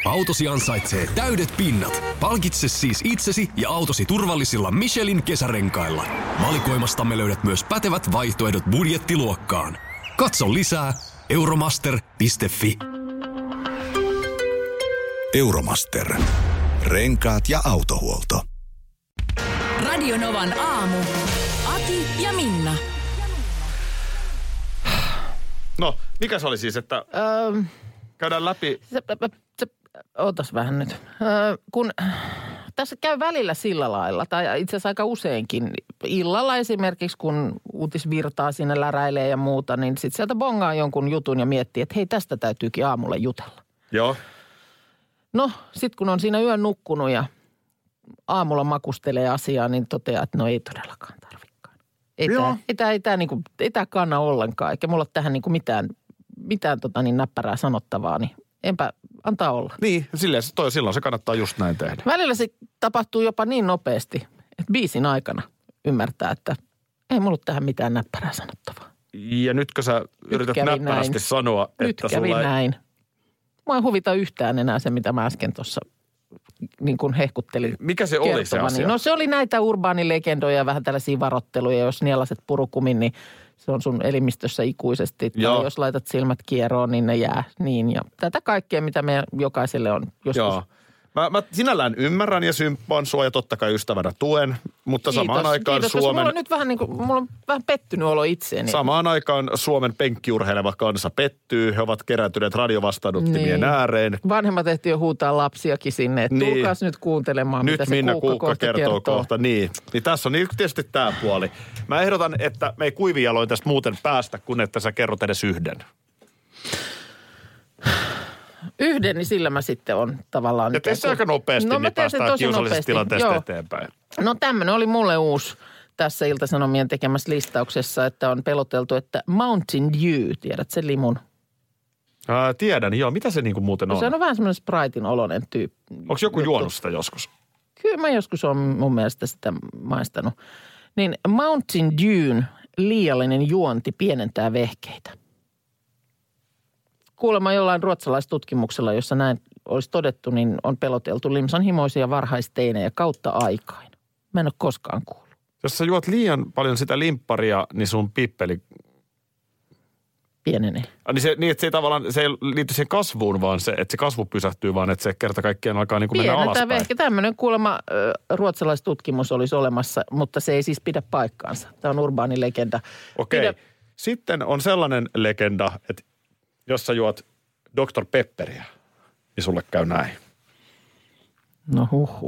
Autosi ansaitsee täydet pinnat. Palkitse siis itsesi ja autosi turvallisilla Michelin kesärenkailla. Valikoimastamme löydät myös pätevät vaihtoehdot budjettiluokkaan. Katso lisää euromaster.fi. Euromaster. Renkaat ja autohuolto. Radio Novan aamu. Ati ja Minna. No, mikä se oli siis, että käydään läpi... Ootas vähän nyt. Kun tässä käy välillä sillä lailla, tai itse asiassa aika useinkin, illalla esimerkiksi, kun uutisvirtaa sinne läräilee ja muuta, niin sitten sieltä bongaa jonkun jutun ja miettii, että hei, tästä täytyykin aamulla jutella. Joo. No, sitten kun on siinä yön nukkunut ja aamulla makustelee asiaa, niin toteaa, että no ei todellakaan tarvikaan. Ei tämä kanna ollenkaan, eikä mulla ole tähän niin kuin mitään näppärää sanottavaa, niin enpä antaa olla. Niin, silloin se kannattaa just näin tehdä. Välillä se tapahtuu jopa niin nopeasti, että biisin aikana ymmärtää, että ei mulla ole tähän mitään näppärää sanottavaa. Ja nytkö sä yrität näppärästi sanoa, että sulla ei... näin. Mua ei huvita yhtään enää se, mitä mä äsken tuossa niin kuin hehkuttelin. Mikä se oli se asia? No se oli näitä urbaanilegendoja ja vähän tällaisia varoitteluja. Jos nielaset purukumin, niin se on sun elimistössä ikuisesti. Tai jos laitat silmät kieroon, niin ne jää niin. Ja tätä kaikkea, mitä meidän jokaiselle on joskus. Joo. Mä sinällään ymmärrän ja symppaan sua ja totta kai ystävänä tuen, mutta samaan aikaan kiitos, Suomen... Mulla on nyt mulla on vähän pettynyt olo itseeni. Samaan aikaan Suomen penkkiurheileva kansa pettyy. He ovat kerääntyneet radiovastaanottimien ääreen. Vanhemmat ehti jo huutaa lapsiakin sinne, että tulkaas nyt kuuntelemaan, nyt mitä se Minna Kuukka kertoo kohta. Niin tässä on tietysti tämä puoli. Mä ehdotan, että me ei kuivijaloin tästä muuten päästä, kun että sä kerrot edes yhden. Yhden, niin sillä mä sitten on tavallaan... Ja tässä aika nopeasti, niin päästään kiusallisesta tilanteesta eteenpäin. No tämmöinen oli mulle uusi tässä Ilta-Sanomien tekemässä listauksessa, että on peloteltu, että Mountain Dew, tiedät sen limun? Tiedän, joo. Mitä se niinku muuten on? Se on vähän semmoinen Spritein oloinen tyyppi. Onko joku juonut sitä joskus? Kyllä mä joskus olen mun mielestä sitä maistanut. Niin Mountain Dewn liiallinen juonti pienentää vehkeitä. Kuulemma jollain ruotsalaistutkimuksella, jossa näin olisi todettu, niin on peloteltu limsanhimoisia varhaisteinejä kautta aikain. Mä en ole koskaan kuullut. Jos sä juot liian paljon sitä limpparia, niin sun pippeli... pienenee. Että se ei tavallaan, se ei liity siihen kasvuun, vaan se, että se kasvu pysähtyy, vaan että se kerta kaikkiaan alkaa niin kuin mennä alaspäin. Pienentää tämmöinen kuulemma ruotsalaistutkimus olisi olemassa, mutta se ei siis pidä paikkaansa. Tämä on urbaani legenda. Okei. Sitten on sellainen legenda, että jos sä juot Dr. Pepperia, niin sulle käy näin. No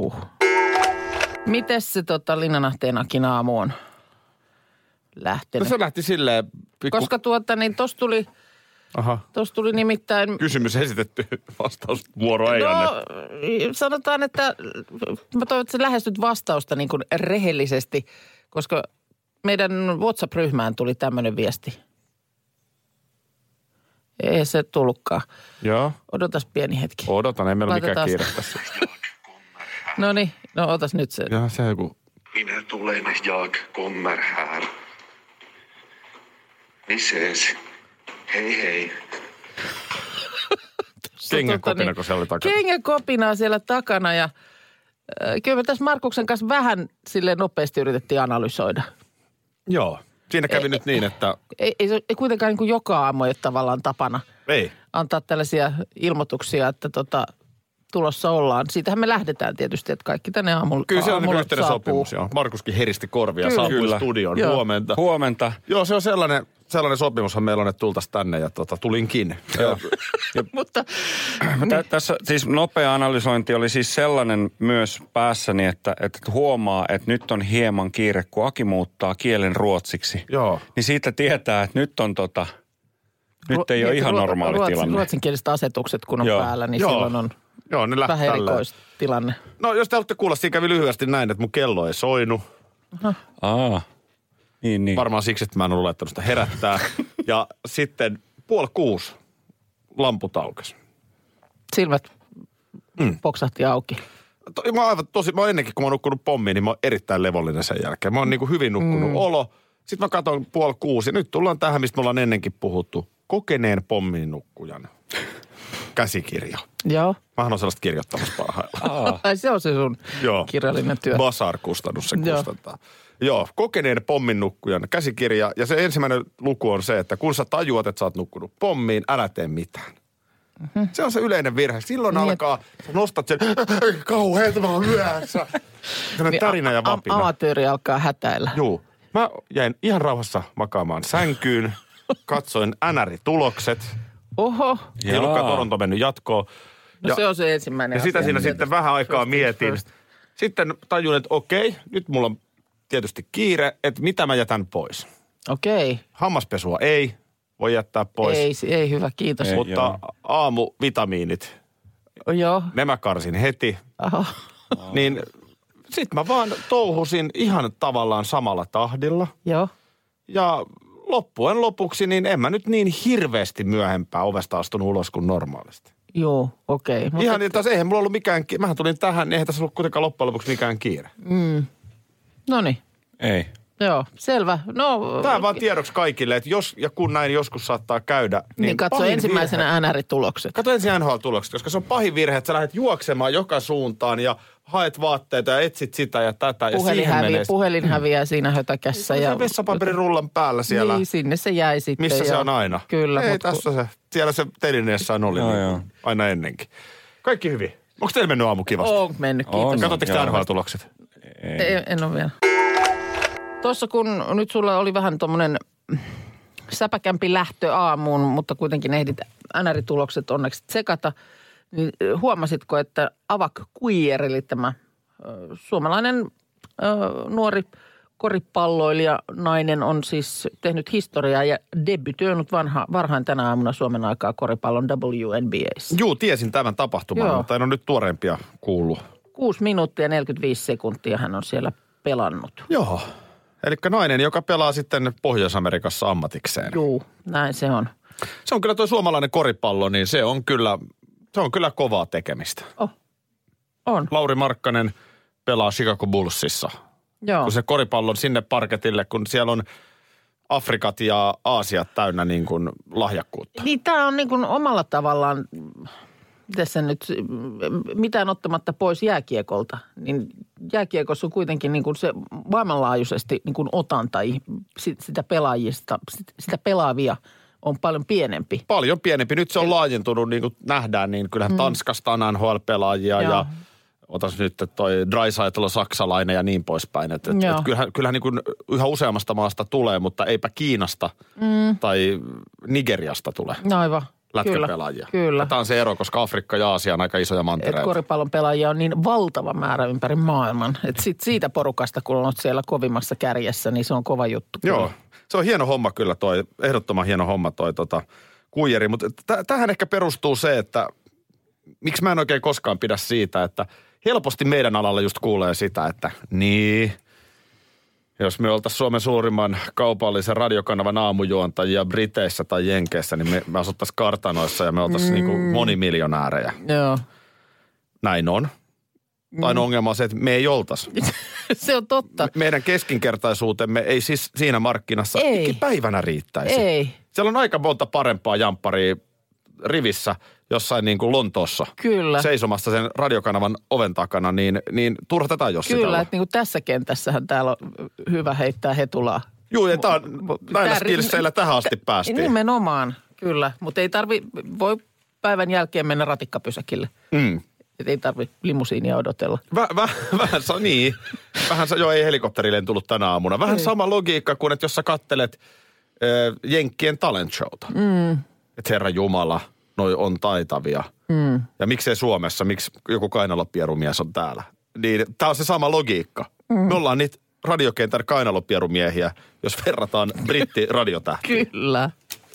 Mites se Linnanahteenakin aamu on lähtenyt? No se lähti silleen... Koska niin tossa tuli nimittäin... Kysymys esitetty, vastausvuoro ei anne. Sanotaan, että mä toivon, että sä lähestyt vastausta niin kuin rehellisesti, koska meidän WhatsApp-ryhmään tuli tämmöinen viesti. Ei se tullutkaan. Joo. Odotas pieni hetki. Odotan, ei meillä ole mikään kiire tässä. Noniin, no otas nyt se. Joo, se joku. Minä tulen, jag kommer här. Vi ses. Hei hei. Kengänkopinako siellä oli takana? Kengänkopinaa siellä takana ja kyllä me tässä Markuksen kanssa vähän silleen nopeasti yritettiin analysoida. Joo. Siinä kävi nyt niin, että... Ei kuitenkaan niin kuin joka aamu ole tavallaan tapana ei antaa tällaisia ilmoituksia, että tulossa ollaan. Siitähän me lähdetään tietysti, että kaikki tänne aamulla kyllä se on niin yhteinen sopimus, joo. Markuskin heristi korvia, saapui studioon. Joo. Huomenta. Joo, se on sellainen sopimushan meillä on, että tultaisiin tänne ja tulinkin. Joo. Mutta... Tässä siis nopea analysointi oli siis sellainen myös päässäni, että huomaa, että nyt on hieman kiire, kun Aki muuttaa kielen ruotsiksi. Joo. Niin siitä tietää, että nyt on nyt ei ole ihan normaali tilanne. Ruotsinkieliset asetukset kun on päällä, niin silloin on vähän erikoistilanne. No jos te haluatte kuulla, siinä kävi lyhyesti näin, että mun kello ei soinut. Niin. Varmaan siksi, että mä en ole laittanut sitä herättää. Ja sitten 5:30 lamput aukesi. Silmät poksahti auki. Mä oon ennenkin, kun mä oon nukkunut pommiin, niin mä oon erittäin levollinen sen jälkeen. Mä oon niin kuin hyvin nukkunut olo. Sitten mä katson 5:30 ja nyt tullaan tähän, mistä me ollaan ennenkin puhuttu. Kokeneen pommin nukkujan. käsikirja. Joo. Mähän on sellaista kirjoittamassa parhaillaan. Se on se sun kirjallinen työ. Basar-kustannus se kustantaa. Joo, kokeneen pomminnukkujan käsikirja. Ja se ensimmäinen luku on se, että kun sä tajuat, että sä oot nukkunut pommiin, älä tee mitään. Mm-hmm. Se on se yleinen virhe. Silloin niin, alkaa, sä nostat sen, kauheeta mä oon myöhässä. Sellainen tärinä ja vapina. Amatööri alkaa hätäillä. Joo. Mä jäin ihan rauhassa makaamaan sänkyyn, katsoin NR-tulokset. Oho. Ilkka Toronto mennyt jatkoon. No se on se ensimmäinen ja sitä siinä sitten vähän aikaa mietin. Sitten tajun, että okei, nyt mulla on tietysti kiire, että mitä mä jätän pois. Okei. Hammaspesua ei voi jättää pois. Ei hyvä, kiitos. Mutta aamuvitamiinit, ne mä karsin heti. Aha. Niin sit mä vaan touhusin ihan tavallaan samalla tahdilla. Joo. Ja loppujen lopuksi, niin en mä nyt niin hirveästi myöhempää ovesta astunut ulos kuin normaalisti. Joo, okei. Ihan niin taas eihän mulla ollut mikään, mähän tulin tähän, eihän tässä ollut kuitenkaan loppujen lopuksi mikään kiire. Noniin. Ei. Joo, selvä. No, tämä vaan tiedoksi kaikille, että jos ja kun näin joskus saattaa käydä. Niin katso ensimmäisenä NR-tulokset. Katso ensin NHL-tulokset, koska se on pahin virhe, että sä lähdet juoksemaan joka suuntaan ja haet vaatteita ja etsit sitä ja tätä. Puhelin häviää siinä hötäkässä. Ja vessapaperirullan päällä siellä. Niin, sinne se jäi sitten. Missä se on aina. Kyllä. Ei, tässä se. Siellä se telineessä on oli niin aina ennenkin. Kaikki hyvin. Onko teillä mennyt aamu kivasti? On mennyt, kiitos. Katsotteko te NHL-tulokset? En ole vielä. Tuossa kun nyt sulla oli vähän tommonen säpäkämpi lähtö aamuun, mutta kuitenkin ehdit NR-tulokset onneksi tsekata, niin huomasitko, että Avak Queer, eli tämä suomalainen nuori koripalloilija nainen on siis tehnyt historiaa ja debytoinut varhain tänä aamuna Suomen aikaa koripallon WNBA:ssa. Juu, tiesin tämän tapahtuman, mutta en ole nyt tuoreempia kuullut. 6 minuuttia 45 sekuntia hän on siellä pelannut. Joo. Eli nainen, joka pelaa sitten Pohjois-Amerikassa ammatikseen. Juu, näin se on. Se on kyllä tuo suomalainen koripallo, niin se on kyllä kovaa tekemistä. On. Lauri Markkanen pelaa Chicago Bullsissa. Joo. Kun se koripallon sinne parketille, kun siellä on Afrikat ja Aasiat täynnä niin kuin lahjakkuutta. Niin tämä on niin kuin omalla tavallaan, tässä nyt mitään ottamatta pois jääkiekolta, niin jääkiekossa on kuitenkin niin kuin se maailmanlaajuisesti niin kuin otanta sitä pelaajista, sitä pelaavia on paljon pienempi. Paljon pienempi. Nyt se on laajentunut, niin kuin nähdään, niin kyllähän Tanskasta on NHL-pelaajia ja otas nyt toi Draisaitl saksalainen ja niin poispäin. Et kyllähän niin kuin yhä useammasta maasta tulee, mutta eipä Kiinasta tai Nigeriasta tule. Aivan. Lätkäpelaajia. Kyllä. Tämä on se ero, koska Afrikka ja Aasia on aika isoja mantereita. Koripallon pelaajia on niin valtava määrä ympäri maailman. Että siitä porukasta, kun olet siellä kovimmassa kärjessä, niin se on kova juttu. Joo, se on hieno homma kyllä toi, ehdottoman hieno homma toi kuijeri. Mutta tähän ehkä perustuu se, että miksi mä en oikein koskaan pidä siitä, että helposti meidän alalla just kuulee sitä, että niin, jos me oltaisiin Suomen suurimman kaupallisen radiokanavan aamujuontajia Briteissä tai Jenkeissä, niin me asuttaisiin kartanoissa ja me oltaisiin niinku monimiljonäärejä. Joo. Näin on. Ainoa ongelma on se, että me ei oltaisi. Se on totta. Meidän keskinkertaisuutemme ei siis siinä markkinassa päivänä riittäisi. Ei. Siellä on aika monta parempaa jampparia rivissä jossain niin kuin Lontoossa. Kyllä. Seisomassa sen radiokanavan oven takana, niin turhatetaan jos sitä. Kyllä, että niin kuin tässä kentässähän täällä on hyvä heittää hetulaa. Joo, ja tämä on näillä skillseillä tähän asti päästiin. Nimenomaan, kyllä. Mutta voi päivän jälkeen mennä ratikkapysäkille. Et ei tarvitse limusiinia odotella. Vähän ei helikopterille tullut tänä aamuna. Vähän sama logiikka kuin, että jos sä kattelet Jenkkien talent showta. Että herra jumala, noi on taitavia. Ja miksei Suomessa, miksi joku kainalopierumies on täällä. Niin tää on se sama logiikka. Me ollaan niitä radiokentän kainalopierumiehiä, jos verrataan brittiradiotähtiä. Kyllä.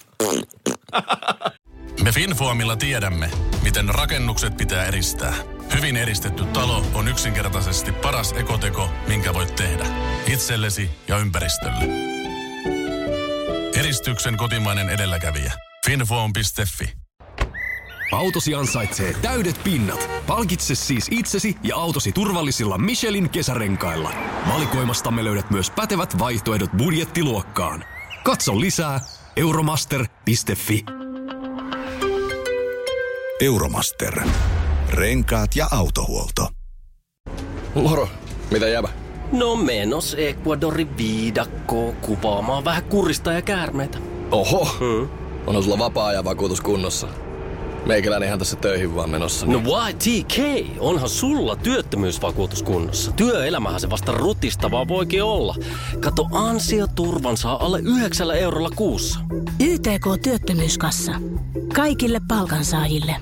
Me Finfoamilla tiedämme, miten rakennukset pitää eristää. Hyvin eristetty talo on yksinkertaisesti paras ekoteko, minkä voit tehdä. Itsellesi ja ympäristölle. Eristyksen kotimainen edelläkävijä. Finfoam.fi. Autosi ansaitsee täydet pinnat. Palkitse siis itsesi ja autosi turvallisilla Michelin kesärenkailla. Valikoimastamme löydät myös pätevät vaihtoehdot budjettiluokkaan. Katso lisää euromaster.fi. Euromaster. Renkaat ja autohuolto. Moro, mitä jäbä? No menos Ecuadorin viidakkoon kuvaamaan vähän kurista ja käärmeitä. Oho, onhan sulla vapaa-ajan vakuutus kunnossa. Meikäläinen ihan tässä töihin vaan menossa. Niin. No YTK, onhan sulla työttömyysvakuutus kunnossa. Työelämähän se vasta rutistavaa voikin olla. Kato, ansioturvan saa alle 9 eurolla kuussa. YTK Työttömyyskassa. Kaikille palkansaajille.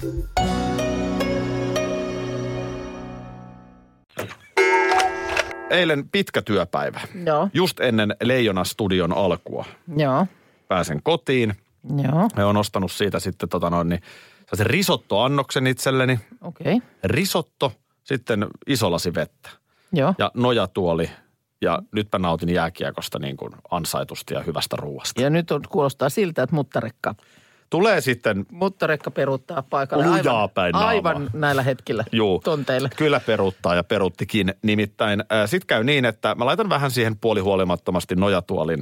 Eilen pitkä työpäivä. Joo. Just ennen Leijona-studion alkua. Joo. Pääsen kotiin. Joo. Ja olen ostanut siitä sitten sen risottoannoksen itselleni. Okei. Okay. Risotto, sitten iso lasi vettä. Joo. Ja nojatuoli. Ja nytpä nautin jääkiekosta niin kuin ansaitusti ja hyvästä ruuasta. Ja nyt kuulostaa siltä, että muttarekka. Tulee sitten... Muttarekka peruuttaa paikalle aivan näillä hetkillä tonteille. Kyllä peruuttaa ja peruuttikin. Nimittäin sitten käy niin, että mä laitan vähän siihen puolihuolimattomasti nojatuolin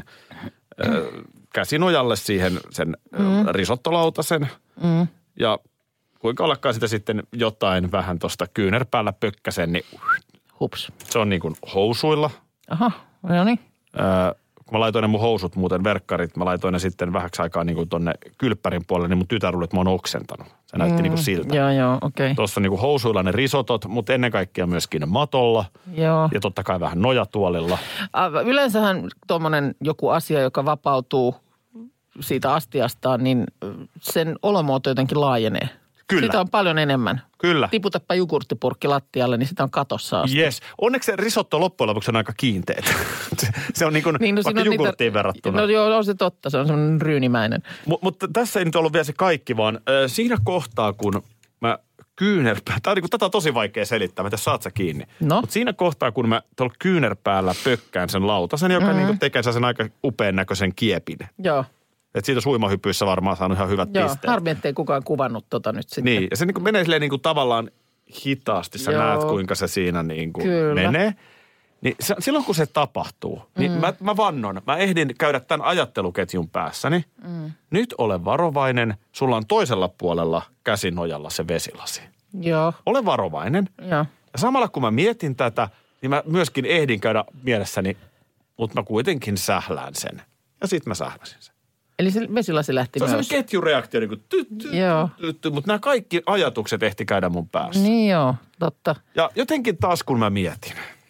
käsinojalle siihen sen risottolautasen. Ja kuinka ollakaan sitä sitten jotain vähän tuosta kyynärpäällä pökkäsen, niin hups. Se on niin kuin housuilla. Aha, no niin. Kun mä laitoin ne mun housut, muuten verkkarit, mä laitoin ne sitten vähäksi aikaa niin kuin tonne kylppärin puolelle, niin mun tytär luuli, että mä oon oksentanut. Se näytti niin kuin siltä. Joo, okei. Tuossa niin kuin housuilla ne risotot, mutta ennen kaikkea myöskin matolla. Joo. Ja totta kai vähän nojatuolilla. Yleensähän tuommoinen joku asia, joka vapautuu siitä astiastaan, niin sen olomuoto jotenkin laajenee. Kyllä. Sitä on paljon enemmän. Kyllä. Tiputapa jogurttipurkki lattialle, niin sitä on katossa asti. Yes. Onneksi se risotto loppujen lopuksi on aika kiinteet. Se on niin kuin vaikka jogurttiin verrattuna. No joo, on se totta. Se on semmoinen ryynimäinen. Mutta tässä ei nyt ollut vielä se kaikki, vaan siinä kohtaa, kun mä kyynärpää... Tätä on tosi vaikea selittää, mä saat sä kiinni. No. Mutta siinä kohtaa, kun mä tuolla kyynärpäällä pökkään sen lautasen, joka niin kuin tekee sen aika upean näköisen kiepin. Joo. Että siitä suimahypyissä varmaan saanut ihan hyvät pisteet. Joo, harmi, ettei kukaan kuvannut tota nyt sitten. Niin, ja se niin kuin menee silleen niin kuin tavallaan hitaasti. Sä näet, kuinka se siinä niin kuin menee. Niin silloin, kun se tapahtuu, niin mä vannon, mä ehdin käydä tämän ajatteluketjun päässäni. Nyt ole varovainen, sulla on toisella puolella käsinojalla se vesilasi. Joo. Ole varovainen. Joo. Ja samalla kun mä mietin tätä, niin mä myöskin ehdin käydä mielessäni, mutta mä kuitenkin sählään sen. Ja sit mä sähläsin sen. Eli se vesilasi lähti myös. Se on se ketjureaktio, niin kuin mutta nämä kaikki ajatukset ehti käydä mun päässä. Niin joo, totta. Ja jotenkin taas kun mä mietin,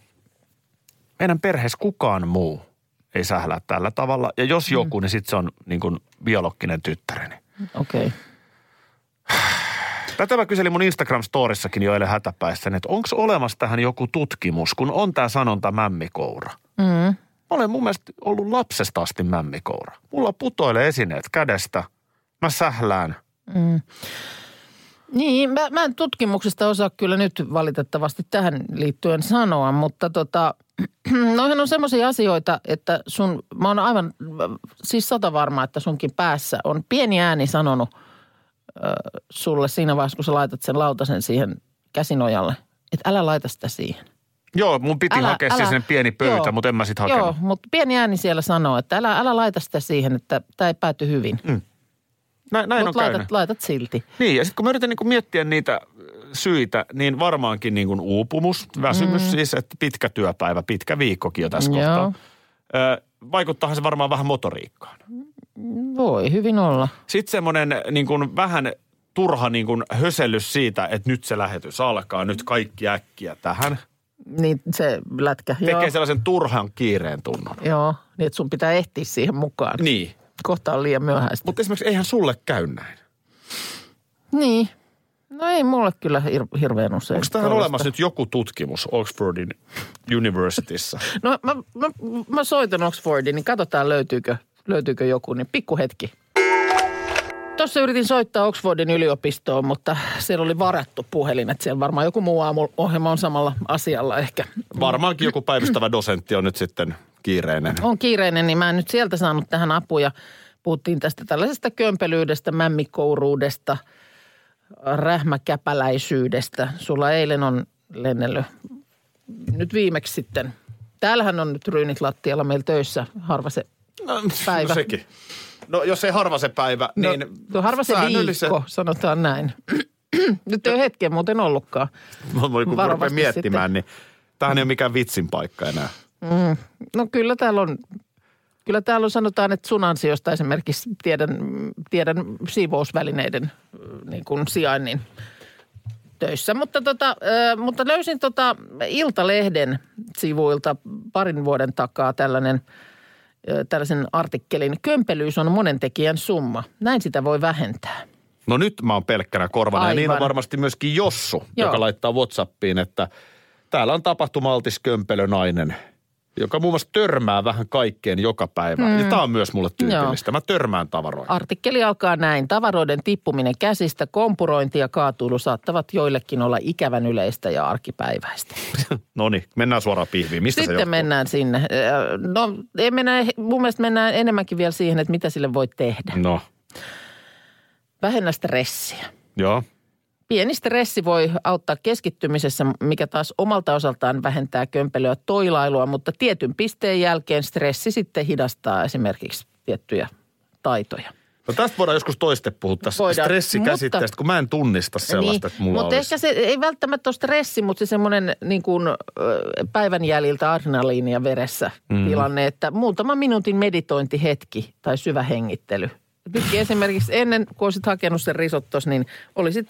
meidän perheessä kukaan muu ei sählää tällä tavalla. Ja jos joku, niin sitten se on niin kuin biologinen tyttäreni. Okei. Tätä mä kyselin mun Instagram-storissakin jo eilen hätäpäissäni, että onko olemassa tähän joku tutkimus, kun on tämä sanonta mämmikoura. Mä olen mun mielestä ollut lapsesta asti mämmikoura. Mulla putoilee esineet kädestä. Mä sählään. Niin, mä en tutkimuksesta osaa kyllä nyt valitettavasti tähän liittyen sanoa, mutta noihän on semmoisia asioita, että mä oon aivan siis 100% varma, että sunkin päässä on pieni ääni sanonut sulle siinä vaiheessa, kun sä laitat sen lautasen siihen käsinojalle, että älä laita sitä siihen. Joo, mun piti hakea siis sen pieni pöytä, mutta en mä sit hakenut. Joo, mutta pieni ääni siellä sanoo, että älä laita sitä siihen, että tämä ei pääty hyvin. Näin on käynyt. Laitat silti. Niin, ja sitten kun mä yritän niin miettiä niitä syitä, niin varmaankin niin kuin uupumus, väsymys siis, että pitkä työpäivä, pitkä viikkokin jo tässä kohtaa. Vaikuttaahan se varmaan vähän motoriikkaan. Voi hyvin olla. Sitten semmoinen niin kuin vähän turha niin kuin hösellys siitä, että nyt se lähetys alkaa, nyt kaikki äkkiä tähän. Niin se lätkä, tekee sellaisen turhan kiireen tunnon. Joo, niin että sun pitää ehtiä siihen mukaan. Niin. Kohta on liian myöhäistä. Mutta esimerkiksi eihän sulle käy näin. Niin. No ei mulle kyllä hirveän usein. Onko tähän olemassa nyt joku tutkimus Oxfordin Universityssä? No mä soitan Oxfordin, niin katsotaan löytyykö joku, niin pikku hetki. Tuossa yritin soittaa Oxfordin yliopistoon, mutta siellä oli varattu puhelin, että siellä varmaan joku muu aamuohjelma on samalla asialla ehkä. Varmaankin joku päivystävä dosentti on nyt sitten kiireinen. On kiireinen, niin mä en nyt sieltä saanut tähän apuja. Puhuttiin tästä tällaisesta kömpelyydestä, mämmikouruudesta, rähmäkäpäläisyydestä. Sulla eilen on lennellyt nyt viimeksi sitten. Täällähän on nyt ryynit lattialla meillä töissä, harva se päivä. No sekin. No jos ei harva se päivä, niin harva se viikko, sanotaan näin. Nyt ei ole hetken muuten ollutkaan. Kun rupean miettimään, niin tämähän ei ole mikään vitsin paikka enää. No kyllä täällä on sanotaan, että sun ansiosta esimerkiksi tiedän siivousvälineiden niin kuin sijainnin töissä. Mutta löysin Iltalehden sivuilta parin vuoden takaa tällaisen artikkelin. Kömpelyys on monen tekijän summa. Näin sitä voi vähentää. No nyt mä oon pelkkänä korvana. Aivan. Ja niin on varmasti myöskin Jossu, joka laittaa WhatsAppiin, että täällä on tapahtumaltis kömpelönainen, joka muun muassa törmää vähän kaikkeen joka päivä. Ja tää on myös mulle tyypillistä. Mä törmään tavaroihin. Artikkeli alkaa näin. Tavaroiden tippuminen käsistä, kompurointi ja kaatuilu saattavat joillekin olla ikävän yleistä ja arkipäiväistä. Noniin, mennään suoraan pihviin. Mistä Sitten se johtuu? mennään sinne. No mun mielestä mennään enemmänkin vielä siihen, että mitä sille voi tehdä. No. Vähennä stressiä. Joo. Pieni stressi voi auttaa keskittymisessä, mikä taas omalta osaltaan vähentää kömpelöä toilailua, mutta tietyn pisteen jälkeen stressi sitten hidastaa esimerkiksi tiettyjä taitoja. No tästä voidaan joskus toiste puhua tässä stressikäsitteestä, kun mä en tunnista sellaista, että mulla mutta olisi. ehkä se ei välttämättä ole stressi, mutta se semmoinen niin kuin päivän jäljiltä adrenaliinia veressä tilanne, että muutaman minuutin meditointihetki tai syvä hengittely. Nytkin esimerkiksi ennen, kun olisit hakenut sen risottos, niin olisit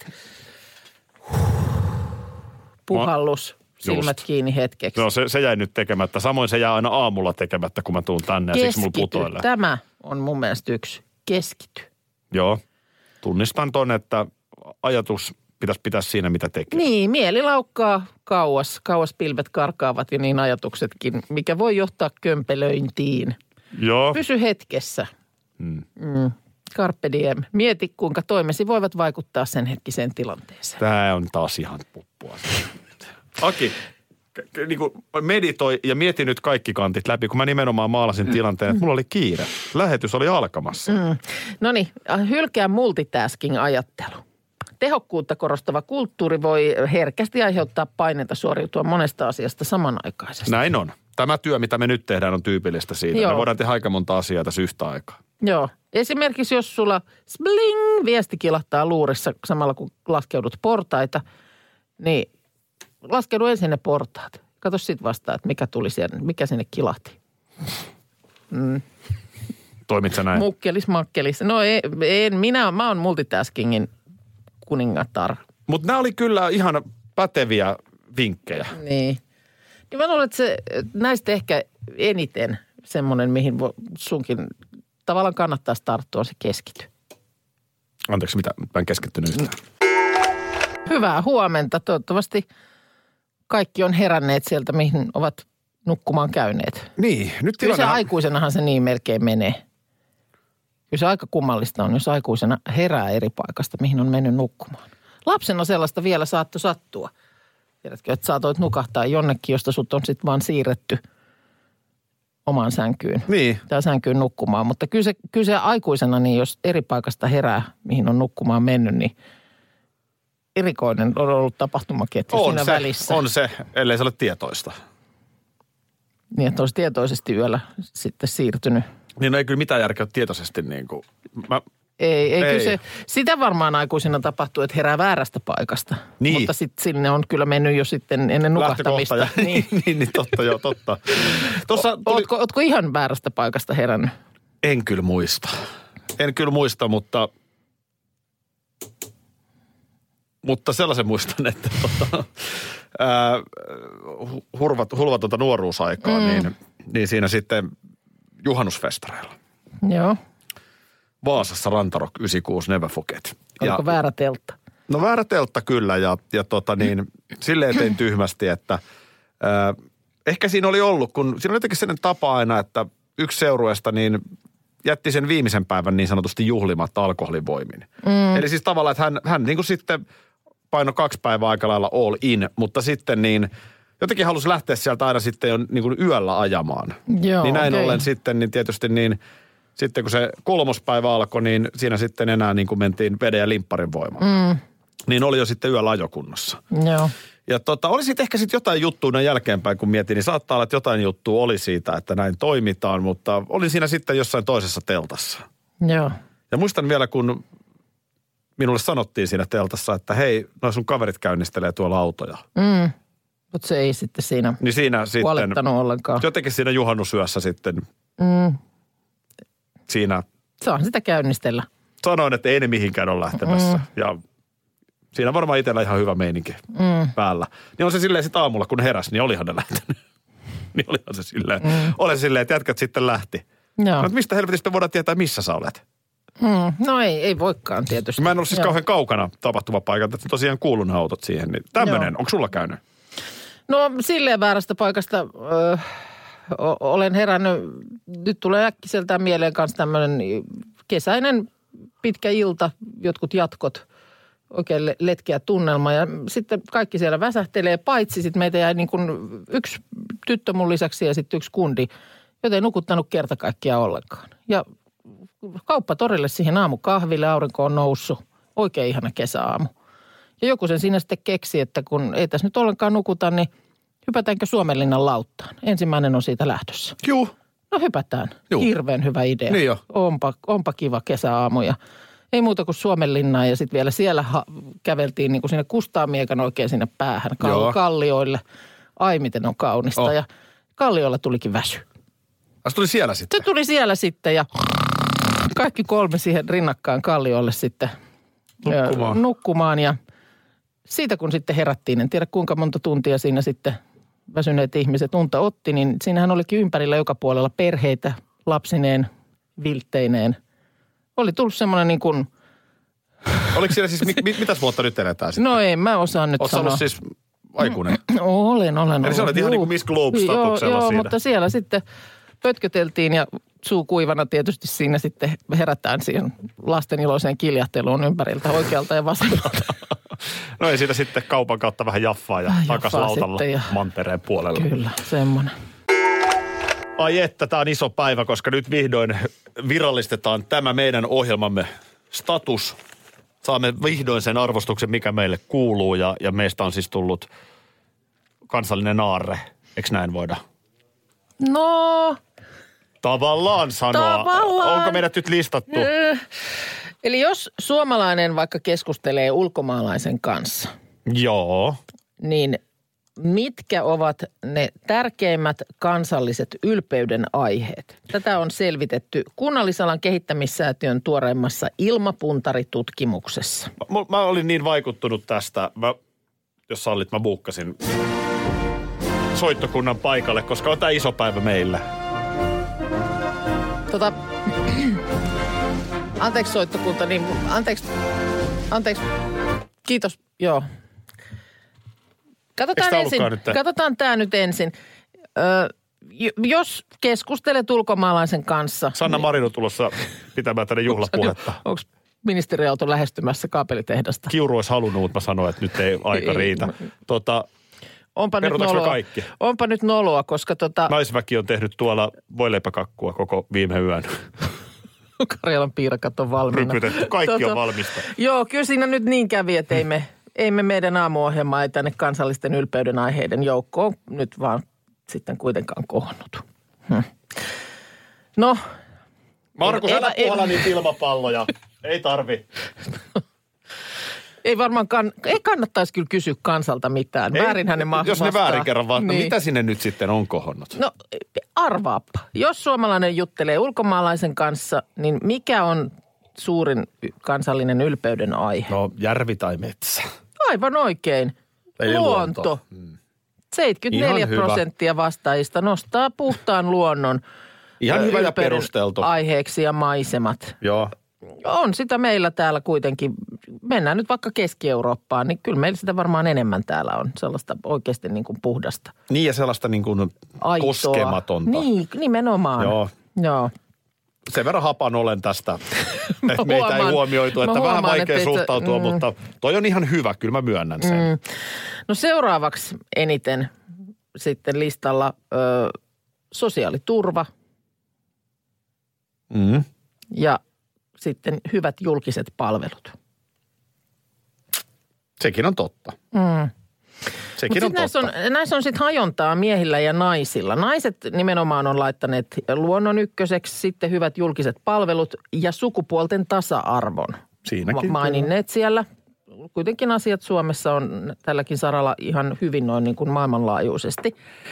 puhallus, silmät kiinni hetkeksi. No se jäi nyt tekemättä. Samoin se jää aina aamulla tekemättä, kun mä tuun tänne ja siksi mulla putoilee. Tämä on mun mielestä yksi. Keskity. Joo. Tunnistan ton, että ajatus pitäisi pitää siinä, mitä tekee. Niin, mieli laukkaa kauas. Kauas pilvet karkaavat ja niin ajatuksetkin, mikä voi johtaa kömpelöintiin. Joo. Pysy hetkessä. Carpe diem. Mieti, kuinka toimesi voivat vaikuttaa sen hetkiseen tilanteeseen. Tämä on taas ihan puppua. Aki, niin kuin meditoi ja mieti nyt kaikki kantit läpi, kun mä nimenomaan maalasin tilanteen, että mulla oli kiire. Lähetys oli alkamassa. No niin, hylkää multitasking-ajattelu. Tehokkuutta korostava kulttuuri voi herkästi aiheuttaa paineita suoriutua monesta asiasta samanaikaisesti. Näin on. Tämä työ, mitä me nyt tehdään, on tyypillistä siitä. Joo. Me voidaan tehdä aika monta asiaa tässä yhtä aikaa. Joo. Esimerkiksi jos sulla bling viesti kilahtaa luurissa samalla kun laskeudut portaita, niin laskeudu ensin ne portaat. Kato sit vastaan, että mikä tuli siellä, mikä sinne kilahti. Toimit sä näin? Mukkelis. No mä oon multitaskingin kuningatar. Mutta nämä oli kyllä ihan päteviä vinkkejä. Niin mä luulen, että näistä ehkä eniten semmoinen, mihin sunkin tavallaan kannattaisi tarttua, se keskity. Anteeksi, mitä? Mä en keskittynyt yhtään. Hyvää huomenta. Toivottavasti kaikki on heränneet sieltä, mihin ovat nukkumaan käyneet. Niin, nyt kyllä se aikuisenahan se niin melkein menee. Kyllä se aika kummallista on, jos aikuisena herää eri paikasta, mihin on mennyt nukkumaan. Lapsena sellaista vielä saattoi sattua. Tiedätkö, että saatoit nukahtaa jonnekin, josta sut on sitten vaan siirretty omaan sänkyyn. Niin. Tai sänkyyn nukkumaan. Mutta kyllä se aikuisena, niin jos eri paikasta herää, mihin on nukkumaan mennyt, niin erikoinen on ollut tapahtumaketju siinä välissä. On se, ellei se ole tietoista. Niin, että olisi tietoisesti yöllä sitten siirtynyt. Niin, no ei kyllä mitään järkeä tietoisesti niin kuin. Ei. Kyllä se, sitä varmaan aikuisena tapahtuu, että herää väärästä paikasta. Niin. Mutta sitten sinne on kyllä mennyt jo sitten ennen nukahtamista. Niin, totta. Ootko ihan väärästä paikasta herännyt? En kyllä muista, mutta sellaisen muistan, että hulvatonta nuoruusaikaa, niin siinä sitten juhannusfestareilla. Joo. Vaasassa Rantarock 96 Never Forget. Oliko väärä teltta? No väärä teltta kyllä ja silleen tein tyhmästi, että ehkä siinä oli ollut, kun siinä oli jotenkin sellainen tapa aina, että yksi seurueesta niin jätti sen viimeisen päivän niin sanotusti juhlimatta alkoholivoimin. Eli siis tavallaan, että hän niin kuin sitten painoi 2 päivää aika lailla all in, mutta sitten niin jotenkin halusi lähteä sieltä aina sitten jo niin kuin yöllä ajamaan. Joo, niin näin ollen sitten niin tietysti niin sitten kun se 3. päivä alkoi, niin siinä sitten enää niin kuin mentiin veden ja limpparin voimaan. Niin oli jo sitten yöllä ajokunnossa. Joo. Ja oli sitten ehkä sitten jotain juttua näin jälkeenpäin, kun mietin, niin saattaa olla, että jotain juttua oli siitä, että näin toimitaan, mutta olin siinä sitten jossain toisessa teltassa. Joo. Ja muistan vielä, kun minulle sanottiin siinä teltassa, että hei, noi sun kaverit käynnistelee tuolla autoja. Mutta se ei sitten siinä, niin siinä huolettanut ollenkaan. Jotenkin siinä juhannusyössä sitten siinä. Saan sitä käynnistellä. Sanoin, että ei ne mihinkään ole lähtemässä. Ja siinä varmaan itsellä ihan hyvä meininki päällä. Niin on se silleen sitten aamulla, kun heräsi, niin olihan ne lähtenyt. Niin olihan se silleen. Olen silleen, että jätkät sitten lähti. Joo. No, mistä helvetistä voidaan tietää, missä sä olet? No ei voikaan tietysti. Mä en ollut siis kauhean kaukana tapahtumapaikalta, että tosiaan kuulun autot siihen. Niin tämmöinen, onko sulla käynyt? No silleen väärästä paikasta olen herännyt. Nyt tulee äkkiseltään mieleen kanssa tämmöinen kesäinen pitkä ilta, jotkut jatkot, oikein letkeä tunnelma. Ja sitten kaikki siellä väsähtelee, paitsi sitten meitä jäi niin kuin yksi tyttö mun lisäksi ja sitten yksi kundi, joten ei nukuttanut kerta kaikkiaan ollenkaan. Ja kauppatorille siihen aamukahville, aurinko on noussut, oikein ihana kesäaamu. Ja joku sen siinä sitten keksi, että kun ei tässä nyt ollenkaan nukuta, niin hypätäänkö Suomenlinnan lauttaan? Ensimmäinen on siitä lähdössä. Juu. No hypätään. Juu. Hirveän hyvä idea. Niin jo. Onpa kiva kesäaamu ja ei muuta kuin Suomenlinnaan ja sitten vielä siellä käveltiin niin kuin sinne Kustaamiekan oikein sinne päähän kallioille. Ai miten on kaunista ja kallioilla tulikin väsy. Se tuli siellä sitten? Se tuli siellä sitten ja kaikki kolme siihen rinnakkaan kalliolle sitten nukkumaan ja siitä kun sitten herättiin, en tiedä kuinka monta tuntia siinä sitten väsyneet ihmiset unta otti, niin siinähän olikin ympärillä joka puolella perheitä, lapsineen, viltteineen. Oli tullut semmoinen niin kuin. Oliko siellä siis, mitäs vuotta nyt eletään sitten? No en mä osaa nyt sanoa. Oletko siis aikuinen? Olen. Eli sä olet ihan niin kuin Miss Globe-statuksella siinä. Joo, mutta siellä sitten pötköteltiin ja suu kuivana tietysti siinä sitten herätään siihen lasten iloiseen kiljahteluun ympäriltä oikealta ja vasemmalta. No ei siitä sitten kaupan kautta vähän jaffaa ja takas lautalla mantereen puolella. Kyllä, semmoinen. Ai että, tämä on iso päivä, koska nyt vihdoin virallistetaan tämä meidän ohjelmamme status. Saamme vihdoin sen arvostuksen, mikä meille kuuluu ja meistä on siis tullut kansallinen aarre. Eikö näin voida? No. Tavallaan sanoa. Onko meidät nyt listattu? Eli jos suomalainen vaikka keskustelee ulkomaalaisen kanssa. Joo. Niin mitkä ovat ne tärkeimmät kansalliset ylpeyden aiheet? Tätä on selvitetty Kunnallisalan kehittämissäätiön tuoreimmassa ilmapuntaritutkimuksessa. Mä olin niin vaikuttunut tästä, jos sallit, mä buukkasin soittokunnan paikalle, koska on tää iso päivä meillä. Anteeksi soittokunta, niin anteeksi, kiitos, joo. Katsotaan tämä nyt ensin. Jos keskustelet ulkomaalaisen kanssa. Sanna Marino tulossa pitämään tänne juhlapuhetta. Onko ministeriauto lähestymässä kaapelitehdasta? Kiuru olisi halunnut, mutta mä sanoin, että nyt ei aika riitä. Onpa nyt noloa, koska naisväki on tehnyt tuolla voileipäkakkua koko viime yön. Karjalan piirakat on valmiina. Rypytetty, kaikki on valmista. Joo, kyllä siinä nyt niin kävi, että ei me meidän aamuohjelmaa ei tänne kansallisten ylpeyden aiheiden joukkoon nyt vaan sitten kuitenkaan kohonnut. No. Markus, älä puhala niitä ilmapalloja. Ei tarvi. Ei varmaan, ei kannattaisi kyllä kysyä kansalta mitään. Väärinhän ne jos ne väärin kerran vastaa, niin. Mitä sinne nyt sitten on kohonnut? No arvaappa. Jos suomalainen juttelee ulkomaalaisen kanssa, niin mikä on suurin kansallinen ylpeyden aihe? No järvi tai metsä. Aivan oikein. Eli luonto. 74% vastaajista nostaa puhtaan luonnon ihan hyvä ja perusteltu aiheeksi ja maisemat. Joo. On sitä meillä täällä kuitenkin. Mennään nyt vaikka Keski-Eurooppaan, niin kyllä meillä sitä varmaan enemmän täällä on sellaista oikeasti niin kuin puhdasta. Niin ja sellaista niin kuin koskematonta. Niin, nimenomaan. Joo. Sen verran hapan olen tästä, että meitä ei huomioitu, että vähän vaikea suhtautua, mutta toi on ihan hyvä, kyllä mä myönnän sen. No seuraavaksi eniten sitten listalla sosiaaliturva ja sitten hyvät julkiset palvelut. Sekin on totta. Sekin on totta. Näissä on sitten hajontaa miehillä ja naisilla. Naiset nimenomaan on laittaneet luonnon ykköseksi, sitten hyvät julkiset palvelut ja sukupuolten tasa-arvon. maininneet siellä. Kuitenkin asiat Suomessa on tälläkin saralla ihan hyvin noin niin kuin maailmanlaajuisesti.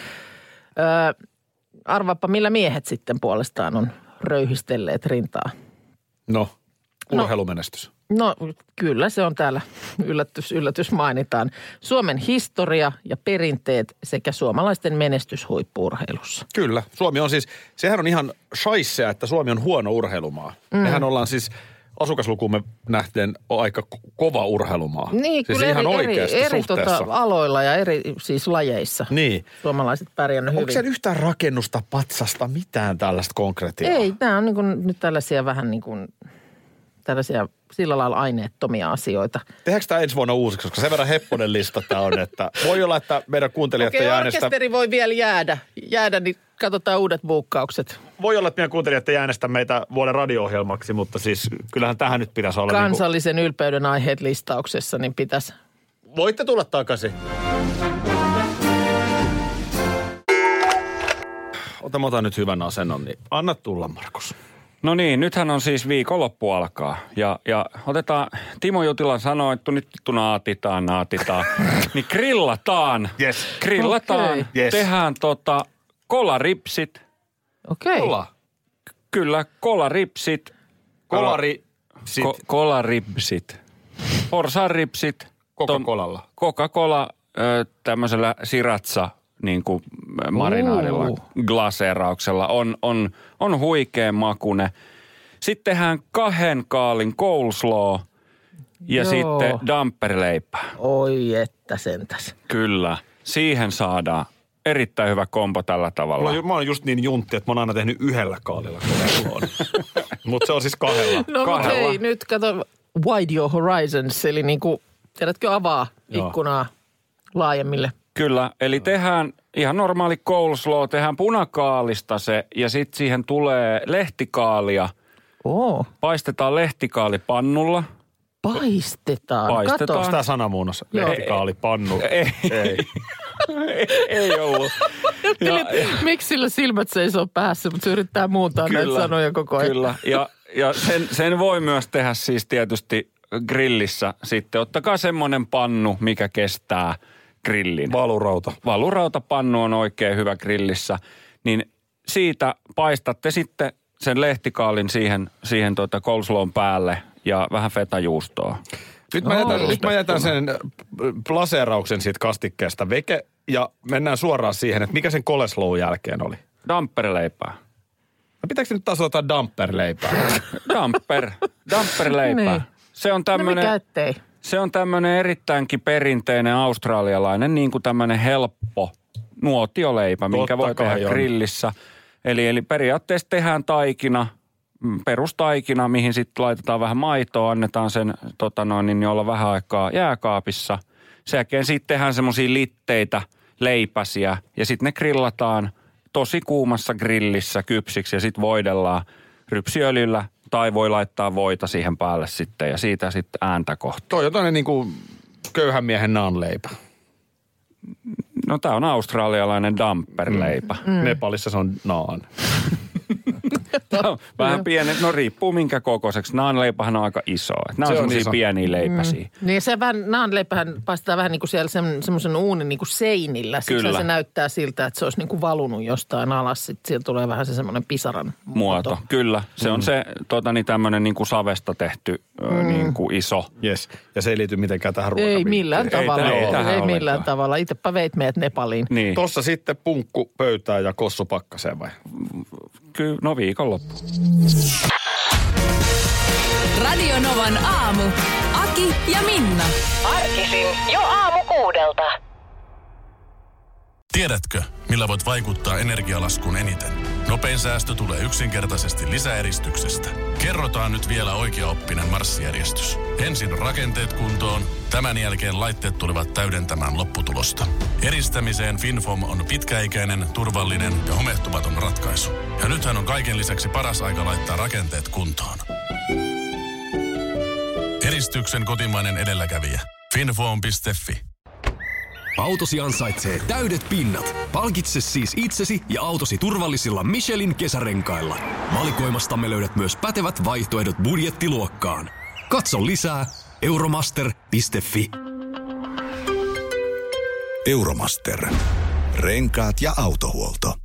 Arvaappa, millä miehet sitten puolestaan on röyhistelleet rintaa. No, urheilumenestys. No kyllä, se on täällä yllätys mainitaan. Suomen historia ja perinteet sekä suomalaisten menestys huippu-urheilussa. Kyllä, Suomi on siis, sehän on ihan shaisseä, että Suomi on huono urheilumaa. Mehän ollaan siis asukaslukumme nähden aika kova urheilumaa. Niin, siis kyllä ihan eri aloilla ja eri siis lajeissa. Niin. Suomalaiset pärjännyt hyvin. Onko siellä yhtään rakennusta, patsasta, mitään tällaista konkretiaa? Ei, nämä on niin kuin nyt tällaisia vähän niin kuin tällaisia sillä lailla aineettomia asioita. Tehdäänkö tämä ensi vuonna uusiksi, koska sen verran hepponen lista tämä on, että voi olla, että meidän kuuntelijat ei äänestä. Orkesteri voi vielä jäädä, niin katsotaan uudet buukkaukset. Voi olla, että meidän kuuntelijat ei äänestä meitä vuoden radio-ohjelmaksi, mutta siis kyllähän tähän nyt pitäisi olla. Kansallisen ylpeyden aiheet listauksessa, niin pitäisi. Voitte tulla takaisin. Mä otan nyt hyvän asennon, niin anna tulla, Markus. No niin, nythän on siis viikonloppu alkaa ja otetaan, Timo Jutila sanoi, että nyt naatitaan, niin grillataan. Yes. Grillataan, Okay. Yes. Tehdään kolaripsit. Okei. Kola. Kyllä, kolaripsit. Kolaripsit. Porsanripsit. Coca-Colalla. Coca-Cola tämmöisellä siratsa niin kuin marinaadilla, glaseerauksella on huikean makune. Sitten tehdään 2 kaalin coleslaw ja sitten damperleipä. Oi että sentäs. Kyllä, siihen saadaan erittäin hyvä kombo tällä tavalla. Mä oon just niin juntti, että mä oon aina tehnyt 1 kaalilla coleslawn. Mutta se on siis 2. No mutta hei, nyt kato wide your horizons, eli niin kuin, tiedätkö, avaa ikkunaa laajemmille. Kyllä, eli tehdään ihan normaali coleslaw, tehdään punakaalista se ja sitten siihen tulee lehtikaalia. Paistetaan lehtikaali pannulla. Paistetaan. Paistetaan. Onko tämä sanamuunnos? Lehtikaali pannu. Ei ollut. Miksi sillä silmät seisoo päässä, mutta se yrittää muuttaa näitä sanoja koko ajan. Kyllä, ja sen voi myös tehdä siis tietysti grillissä sitten. Ottakaa semmoinen pannu, mikä kestää grillin. Valurautapannu on oikein hyvä grillissä. Niin siitä paistatte sitten sen lehtikaalin siihen coleslawn päälle ja vähän fetajuustoa. Nyt mä jätän sen plaseerauksen siitä kastikkeesta veke ja mennään suoraan siihen, että mikä sen coleslawn jälkeen oli. Damperleipää. No pitääkö nyt taas ottaa damperleipää? Damperleipää. Niin. Se on tämmönen... No mikä ettei? Se on tämmöinen erittäinkin perinteinen australialainen, niin kuin tämmöinen helppo nuotioleipä, minkä voi tehdä grillissä. Eli periaatteessa tehdään taikina, perustaikina, mihin sitten laitetaan vähän maitoa, annetaan sen niin olla vähän aikaa jääkaapissa. Sen jälkeen sitten tehdään semmoisia litteitä, leipäsiä ja sitten ne grillataan tosi kuumassa grillissä kypsiksi ja sitten voidellaan rypsiöljyllä. Tai voi laittaa voita siihen päälle sitten ja siitä sitten ääntä kohta. Toi on toinen niin kuin köyhän miehen naanleipä. No tää on australialainen damperleipä. Nepalissa se on naan. Vähän pienet, no riippuu minkä kokoiseksi. Naanleipähän on aika iso. Nämä on semmoisia pieniä leipäsiä. Niin se naanleipähän paistetaan vähän niin kuin siellä semmoisen uunin niin kuin seinillä. Kyllä. Se näyttää siltä, että se olisi niin kuin valunut jostain alas. Sitten siellä tulee vähän se semmoinen pisaran muoto. Kyllä, se on se tämmöinen niin kuin savesta tehty niin kuin iso. Yes. Ja se ei liity mitenkään tähän ruokapintaan. Ei millään tavalla. Ei millään tavalla. Itsepä veit meidät Nepaliin. Niin. Tossa sitten punkku pöytään ja kossu pakkaseen vai? Kyllä, no viikonloppu. Radio Novan aamu. Aki ja Minna. Arkisin jo 6:00. Tiedätkö, millä voit vaikuttaa energialaskuun eniten? Nopein säästö tulee yksinkertaisesti lisäeristyksestä. Kerrotaan nyt vielä oikeaoppinen marssijärjestys. Ensin rakenteet kuntoon, tämän jälkeen laitteet tulevat täydentämään lopputulosta. Eristämiseen FinFom on pitkäikäinen, turvallinen ja homehtumaton ratkaisu. Ja nythän on kaiken lisäksi paras aika laittaa rakenteet kuntoon. Eristyksen kotimainen edelläkävijä. finfoam.fi. Autosi ansaitsee täydet pinnat. Palkitse siis itsesi ja autosi turvallisilla Michelin kesärenkailla. Valikoimastamme löydät myös pätevät vaihtoehdot budjettiluokkaan. Katso lisää euromaster.fi. Euromaster. Renkaat ja autohuolto.